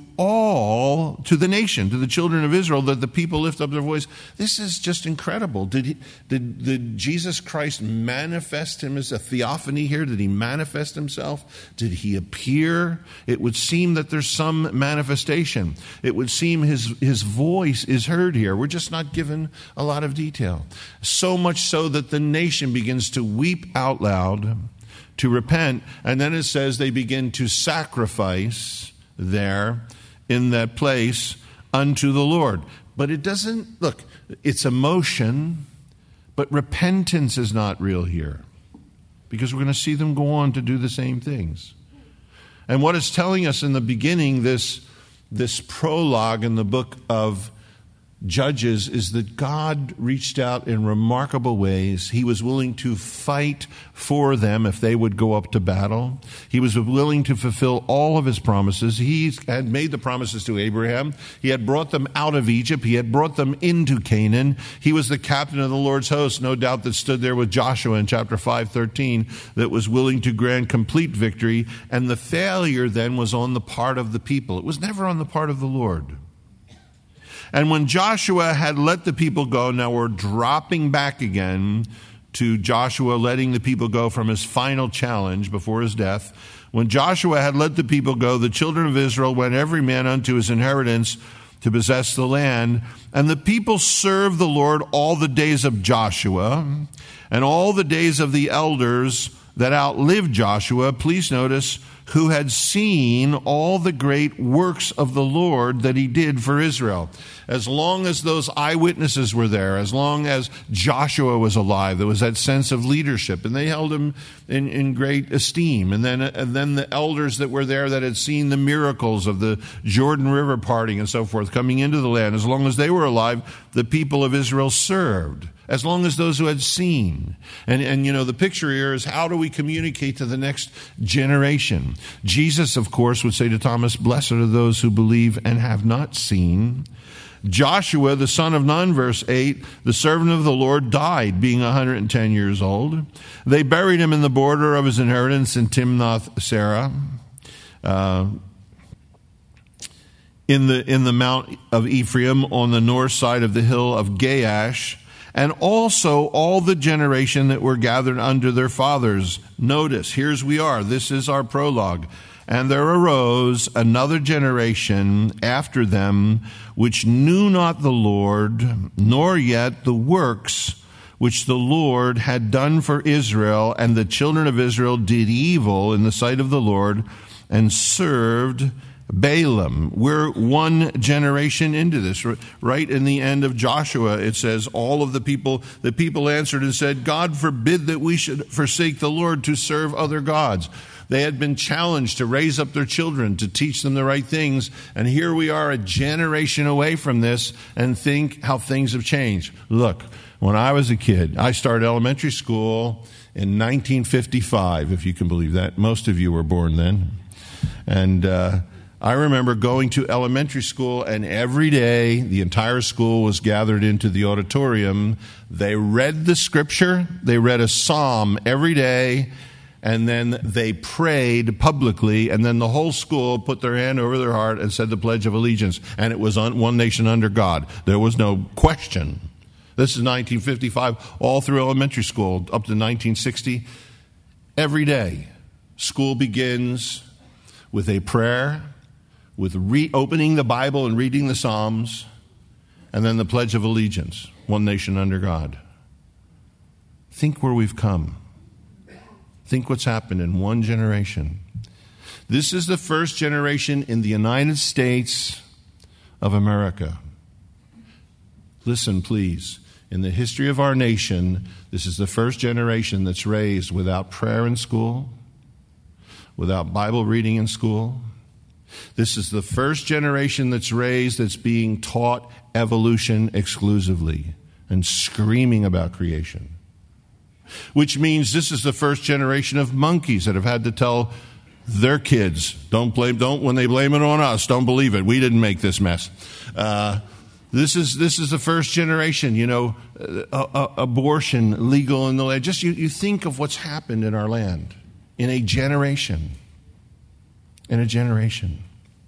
all, to the nation, to the children of Israel, that the people lift up their voice. This is just incredible. Did he, did, did Jesus Christ manifest him as a theophany here? Did he manifest himself? Did he appear? It would seem that there's some manifestation. It would seem his, his voice is heard here. We're just not given a lot of detail. So much so that the nation begins to weep out loud, to repent, and then it says they begin to sacrifice there in that place unto the Lord. But it doesn't, look, it's emotion, but repentance is not real here, because we're going to see them go on to do the same things. And what it's telling us in the beginning, this, this prologue in the book of Judges, is that God reached out in remarkable ways. He was willing to fight for them if they would go up to battle. He was willing to fulfill all of his promises. He had made the promises to Abraham. He had brought them out of Egypt. He had brought them into Canaan. He was the captain of the Lord's host, no doubt, that stood there with Joshua in chapter five thirteen, that was willing to grant complete victory. And the failure then was on the part of the people. It was never on the part of the Lord. And when Joshua had let the people go, now we're dropping back again to Joshua letting the people go from his final challenge before his death. When Joshua had let the people go, the children of Israel went every man unto his inheritance to possess the land. And the people served the Lord all the days of Joshua and all the days of the elders that outlived Joshua. Please notice, who had seen all the great works of the Lord that he did for Israel. As long as those eyewitnesses were there, as long as Joshua was alive, there was that sense of leadership, and they held him in, in great esteem. And then, and then the elders that were there that had seen the miracles of the Jordan River parting and so forth coming into the land, as long as they were alive, the people of Israel served. As long as those who had seen. And, and, you know, the picture here is, how do we communicate to the next generation? Jesus, of course, would say to Thomas, blessed are those who believe and have not seen. Joshua, the son of Nun, verse eight, the servant of the Lord, died, being one hundred ten years old. They buried him in the border of his inheritance in Timnath-Serah, uh, in the, in the Mount of Ephraim, on the north side of the hill of Gaash. And also all the generation that were gathered under their fathers. Notice, here's we are. This is our prologue. And there arose another generation after them, which knew not the Lord, nor yet the works which the Lord had done for Israel. And the children of Israel did evil in the sight of the Lord, and served Balaam. We're one generation into this. Right in the end of Joshua, it says, all of the people, the people answered and said, God forbid that we should forsake the Lord to serve other gods. They had been challenged to raise up their children, to teach them the right things. And here we are a generation away from this, and think how things have changed. Look, when I was a kid, I started elementary school in nineteen fifty-five, if you can believe that. Most of you were born then. And, uh, I remember going to elementary school, and every day the entire school was gathered into the auditorium. They read the scripture. They read a psalm every day. and then they prayed publicly, and then the whole school put their hand over their heart and said the Pledge of Allegiance, and it was on one nation under God. There was no question. This is nineteen fifty-five, all through elementary school, up to nineteen sixty. Every day, school begins with a prayer, with reopening the Bible and reading the Psalms, and then the Pledge of Allegiance, one nation under God. Think where we've come. Think what's happened in one generation. This is the first generation in the United States of America. Listen, please. In the history of our nation, this is the first generation that's raised without prayer in school, without Bible reading in school. This is the first generation that's raised that's being taught evolution exclusively and screaming about creation. Which means this is the first generation of monkeys that have had to tell their kids, don't blame, don't, when they blame it on us, don't believe it. We didn't make this mess. Uh, This is this is the first generation, you know, uh, uh, abortion legal in the land. Just you, you think of what's happened in our land in a generation. In a generation.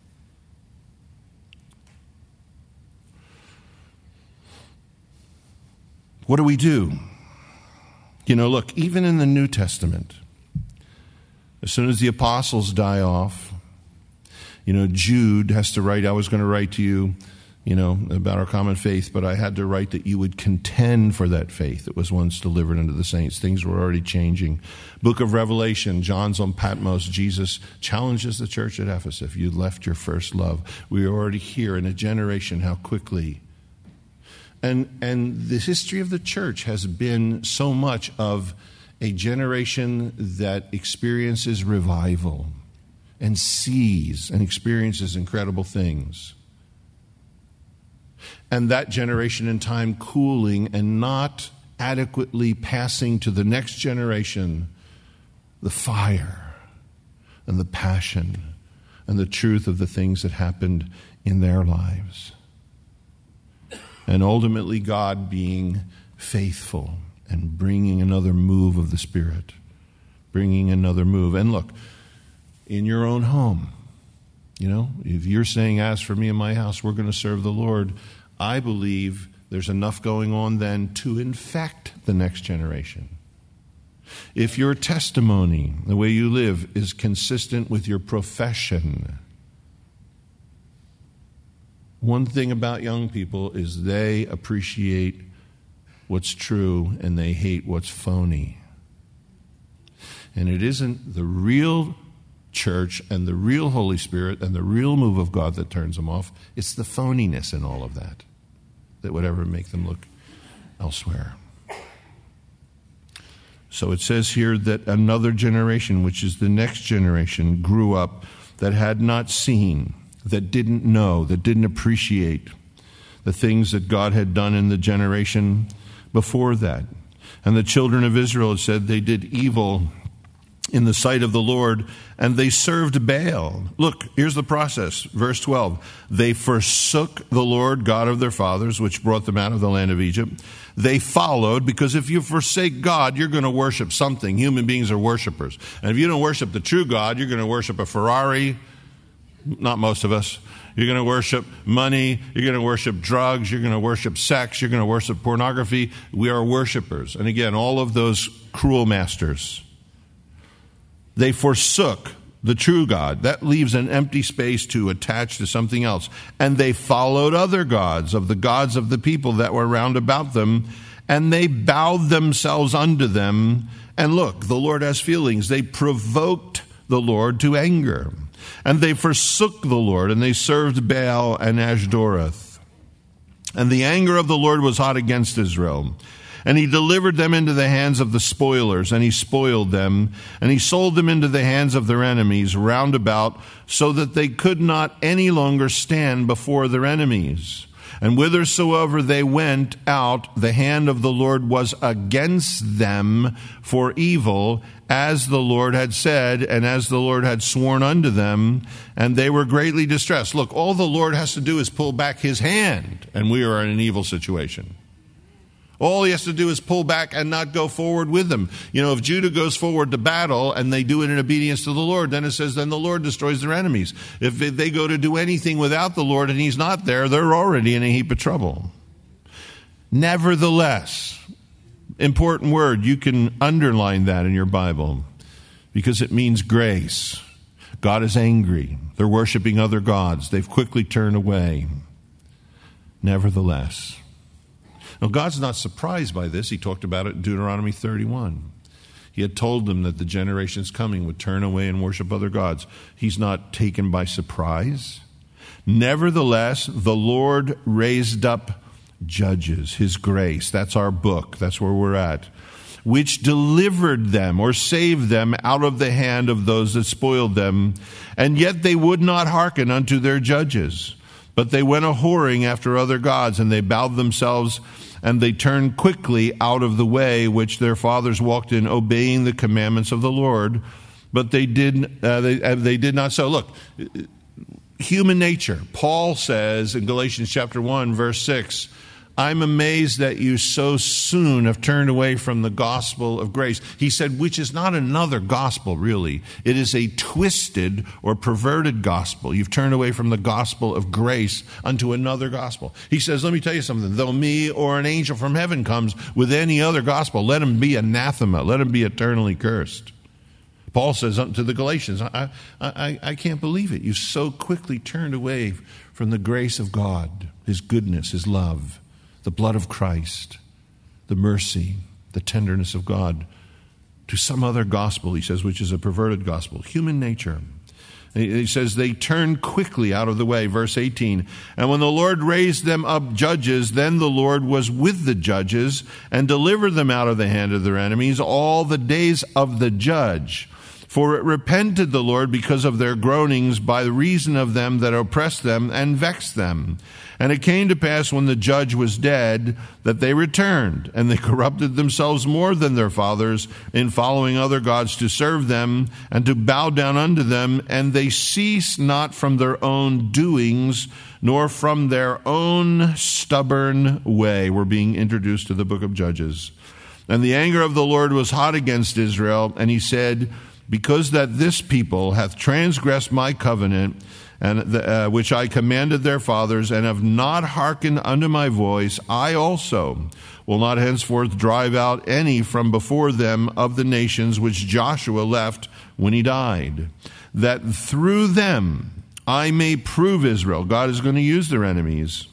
What do we do? You know, look, even in the New Testament, as soon as the apostles die off, you know, Jude has to write, I was going to write to you, you know, about our common faith, but I had to write that you would contend for that faith that was once delivered unto the saints. Things were already changing. Book of Revelation, John's on Patmos. Jesus challenges the church at Ephesus. If you left your first love, we are already here in a generation, how quickly. And, and the history of the church has been so much of a generation that experiences revival and sees and experiences incredible things. And that generation in time cooling and not adequately passing to the next generation the fire and the passion and the truth of the things that happened in their lives. And ultimately God being faithful and bringing another move of the Spirit, bringing another move. And look, in your own home, you know, if you're saying, as for me and my house, we're going to serve the Lord, I believe there's enough going on then to infect the next generation. If your testimony, the way you live, is consistent with your profession. One thing about young people is they appreciate what's true and they hate what's phony. And it isn't the real church and the real Holy Spirit and the real move of God that turns them off. It's the phoniness in all of that that would ever make them look elsewhere. So it says here that another generation, which is the next generation, grew up that had not seen, that didn't know, that didn't appreciate the things that God had done in the generation before that. And the children of Israel, it said, they did evil in the sight of the Lord, and they served Baal. Look, here's the process. Verse twelve. They forsook the Lord God of their fathers, which brought them out of the land of Egypt. They followed, because if you forsake God, you're going to worship something. Human beings are worshipers. And if you don't worship the true God, you're going to worship a Ferrari. Not most of us. You're going to worship money. You're going to worship drugs. You're going to worship sex. You're going to worship pornography. We are worshipers. And again, all of those cruel masters. They forsook the true God. That leaves an empty space to attach to something else. And they followed other gods, of the gods of the people that were round about them, and they bowed themselves unto them. And look, the Lord has feelings. They provoked the Lord to anger. And they forsook the Lord, and they served Baal and Ashtoreth. And the anger of the Lord was hot against Israel. And he delivered them into the hands of the spoilers, and he spoiled them, and he sold them into the hands of their enemies round about, so that they could not any longer stand before their enemies. And whithersoever they went out, the hand of the Lord was against them for evil, as the Lord had said, and as the Lord had sworn unto them, and they were greatly distressed. Look, all the Lord has to do is pull back his hand, and we are in an evil situation. All he has to do is pull back and not go forward with them. You know, if Judah goes forward to battle and they do it in obedience to the Lord, then it says, then the Lord destroys their enemies. If they go to do anything without the Lord and he's not there, they're already in a heap of trouble. Nevertheless, important word, you can underline that in your Bible because it means grace. God is angry. They're worshiping other gods. They've quickly turned away. Nevertheless. Now, God's not surprised by this. He talked about it in Deuteronomy thirty-one. He had told them that the generations coming would turn away and worship other gods. He's not taken by surprise. Nevertheless, the Lord raised up judges, his grace. That's our book. That's where we're at. Which delivered them or saved them out of the hand of those that spoiled them. And yet they would not hearken unto their judges. But they went a-whoring after other gods, and they bowed themselves, and they turned quickly out of the way which their fathers walked in, obeying the commandments of the Lord. But they did, uh, they, uh, they did not so. Look, human nature. Paul says in Galatians chapter one, verse six, I'm amazed that you so soon have turned away from the gospel of grace. He said, which is not another gospel, really. It is a twisted or perverted gospel. You've turned away from the gospel of grace unto another gospel. He says, let me tell you something. Though me or an angel from heaven comes with any other gospel, let him be anathema. Let him be eternally cursed. Paul says to the Galatians, I, I, I can't believe it. You so quickly turned away from the grace of God, his goodness, his love, the blood of Christ, the mercy, the tenderness of God, to some other gospel, he says, which is a perverted gospel, human nature. He says they turned quickly out of the way, verse eighteen. And when the Lord raised them up judges, then the Lord was with the judges and delivered them out of the hand of their enemies all the days of the judge. For it repented the Lord because of their groanings by reason of them that oppressed them and vexed them. And it came to pass when the judge was dead that they returned, and they corrupted themselves more than their fathers in following other gods to serve them and to bow down unto them. And they ceased not from their own doings, nor from their own stubborn way. We're being introduced to the book of Judges. And the anger of the Lord was hot against Israel, and he said, because that this people hath transgressed my covenant, and the, uh, which I commanded their fathers, and have not hearkened unto my voice, I also will not henceforth drive out any from before them of the nations which Joshua left when he died, that through them I may prove Israel. God is going to use their enemies,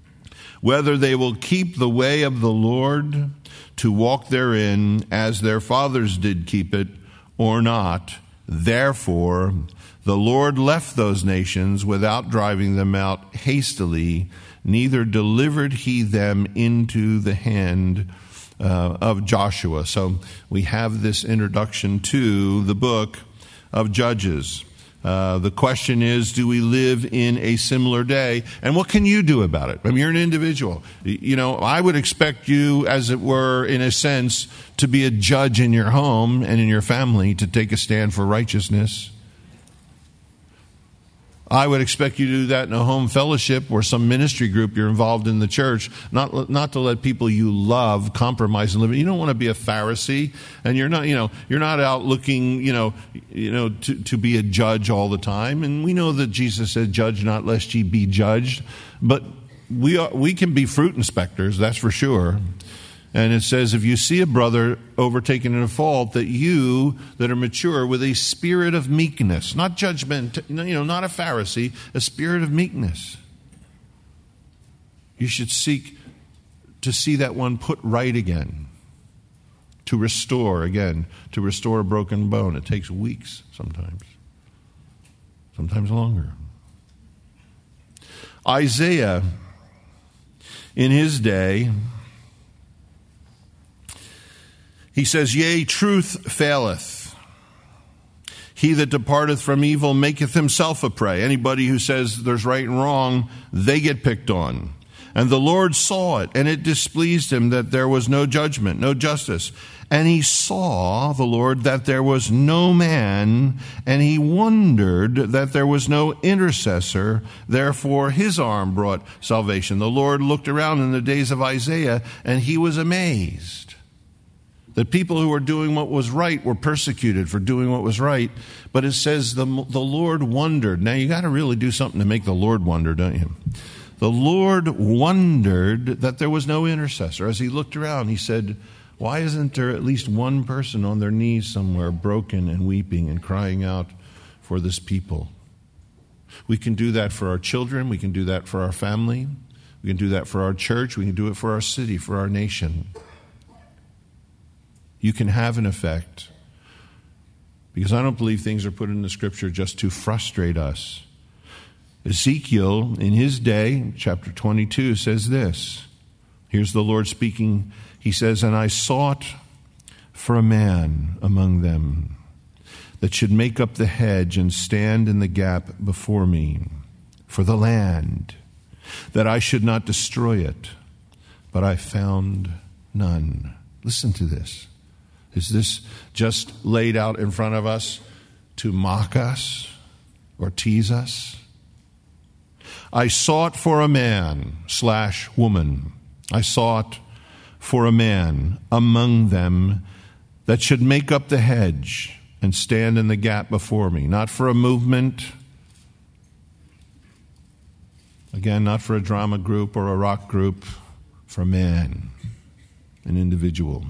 whether they will keep the way of the Lord to walk therein as their fathers did keep it, or not. Therefore, the Lord left those nations without driving them out hastily, neither delivered he them into the hand uh, of Joshua. So we have this introduction to the book of Judges. Uh, the question is, do we live in a similar day? And what can you do about it? I mean, you're an individual. You know, I would expect you, as it were, in a sense, to be a judge in your home and in your family, to take a stand for righteousness. I would expect you to do that in a home fellowship or some ministry group you're involved in the church, not not to let people you love compromise and live. You don't want to be a Pharisee, and you're not, you know, you're not out looking, you know, you know, to, to be a judge all the time. And we know that Jesus said, "Judge not, lest ye be judged." But we are, we can be fruit inspectors, that's for sure. And it says, if you see a brother overtaken in a fault, that you that are mature with a spirit of meekness, not judgment, you know, not a Pharisee, a spirit of meekness. You should seek to see that one put right again, to restore again, to restore a broken bone. It takes weeks sometimes, sometimes longer. Isaiah, in his day, he says, yea, truth faileth. He that departeth from evil maketh himself a prey. Anybody who says there's right and wrong, they get picked on. And the Lord saw it, and it displeased him that there was no judgment, no justice. And he saw, the Lord, that there was no man, and he wondered that there was no intercessor. Therefore his arm brought salvation. The Lord looked around in the days of Isaiah, and he was amazed that people who were doing what was right were persecuted for doing what was right. But it says the, the Lord wondered. Now you got to really do something to make the Lord wonder, don't you? The Lord wondered that there was no intercessor. As he looked around, he said, why isn't there at least one person on their knees somewhere, broken and weeping and crying out for this people? We can do that for our children. We can do that for our family. We can do that for our church. We can do it for our city, for our nation. You can have an effect, because I don't believe things are put in the Scripture just to frustrate us. Ezekiel, in his day, chapter twenty-two, says this. Here's the Lord speaking. He says, and I sought for a man among them that should make up the hedge and stand in the gap before me for the land, that I should not destroy it, but I found none. Listen to this. Is this just laid out in front of us to mock us or tease us? I sought for a man slash woman. I sought for a man among them that should make up the hedge and stand in the gap before me. Not for a movement. Again, not for a drama group or a rock group. For a man, an individual.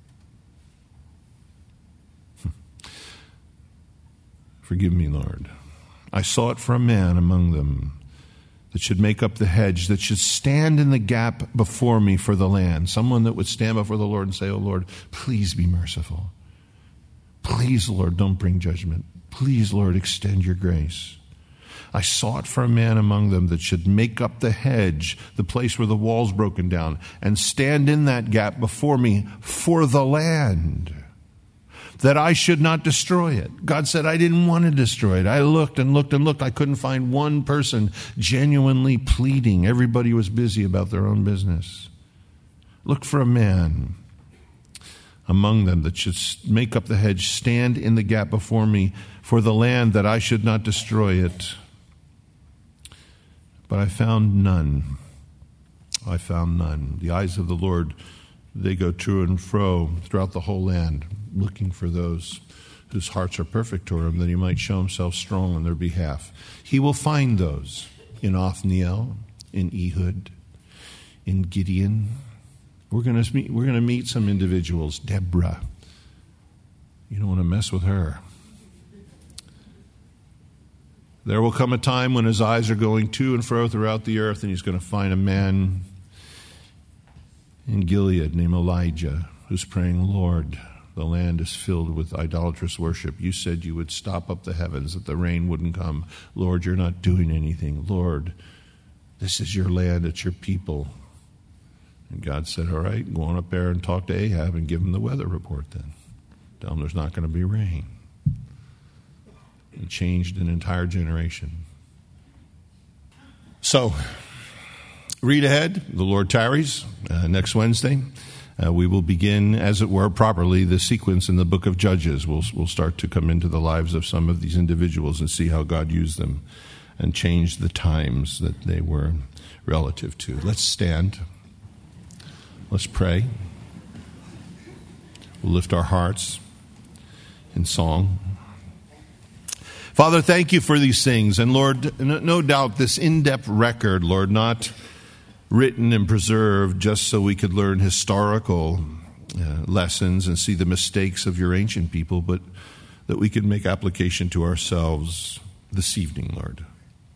Forgive me, Lord. I sought for a man among them that should make up the hedge, that should stand in the gap before me for the land. Someone that would stand before the Lord and say, oh, Lord, please be merciful. Please, Lord, don't bring judgment. Please, Lord, extend your grace. I sought for a man among them that should make up the hedge, the place where the wall's broken down, and stand in that gap before me for the land, that I should not destroy it. God said, I didn't want to destroy it. I looked and looked and looked. I couldn't find one person genuinely pleading. Everybody was busy about their own business. Look for a man among them that should make up the hedge, stand in the gap before me for the land, that I should not destroy it. But I found none. I found none. The eyes of the Lord, they go to and fro throughout the whole land, looking for those whose hearts are perfect toward him, that he might show himself strong on their behalf. He will find those in Othniel, in Ehud, in Gideon. We're going to meet, we're going to meet some individuals. Deborah. You don't want to mess with her. There will come a time when his eyes are going to and fro throughout the earth, and he's going to find a man in Gilead named Elijah who's praying, Lord, the land is filled with idolatrous worship. You said you would stop up the heavens, that the rain wouldn't come. Lord, you're not doing anything. Lord, this is your land, it's your people. And God said, all right, go on up there and talk to Ahab and give him the weather report then. Tell him there's not going to be rain. It changed an entire generation. So, read ahead. The Lord tarries. Uh, next Wednesday, uh, we will begin, as it were, properly the sequence in the book of Judges. We'll, we'll start to come into the lives of some of these individuals and see how God used them and changed the times that they were relative to. Let's stand. Let's pray. We'll lift our hearts in song. Father, thank you for these things. And Lord, no doubt this in-depth record, Lord, not written and preserved just so we could learn historical uh, lessons and see the mistakes of your ancient people, but that we could make application to ourselves this evening, Lord.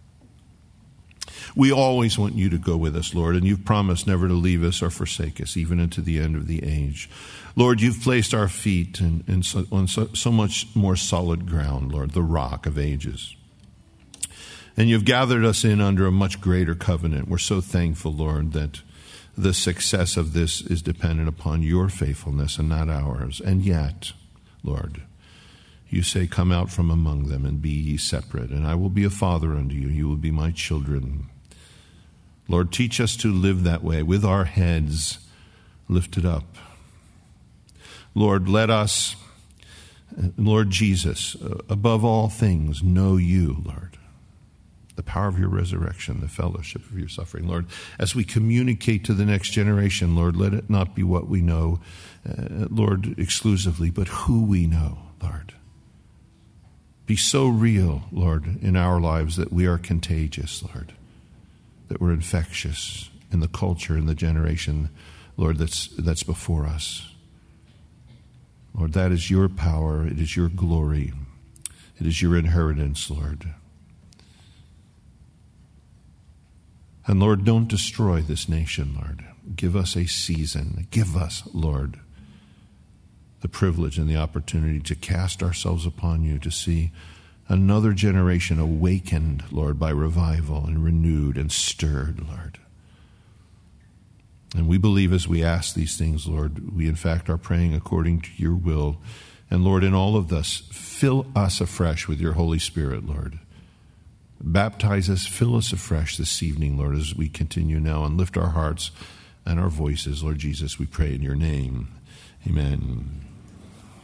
We always want you to go with us, Lord, and you've promised never to leave us or forsake us, even into the end of the age. Lord, you've placed our feet in, in so, on so, so much more solid ground, Lord, the rock of ages. And you've gathered us in under a much greater covenant. We're so thankful, Lord, that the success of this is dependent upon your faithfulness and not ours. And yet, Lord, you say, come out from among them and be ye separate, and I will be a father unto you. You will be my children. Lord, teach us to live that way with our heads lifted up. Lord, let us, Lord Jesus, above all things, know you, Lord. The power of your resurrection, the fellowship of your suffering. Lord, as we communicate to the next generation, Lord, let it not be what we know, uh, Lord, exclusively, but who we know, Lord. Be so real, Lord, in our lives that we are contagious, Lord, that we're infectious in the culture, in the generation, Lord, that's that's before us. Lord, that is your power. It is your glory. It is your inheritance, Lord. And Lord, don't destroy this nation, Lord. Give us a season. Give us, Lord, the privilege and the opportunity to cast ourselves upon you, to see another generation awakened, Lord, by revival and renewed and stirred, Lord. And we believe as we ask these things, Lord, we in fact are praying according to your will. And Lord, in all of this, fill us afresh with your Holy Spirit, Lord. Baptize us, fill us afresh this evening, Lord, as we continue now and lift our hearts and our voices. Lord Jesus, we pray in your name. Amen.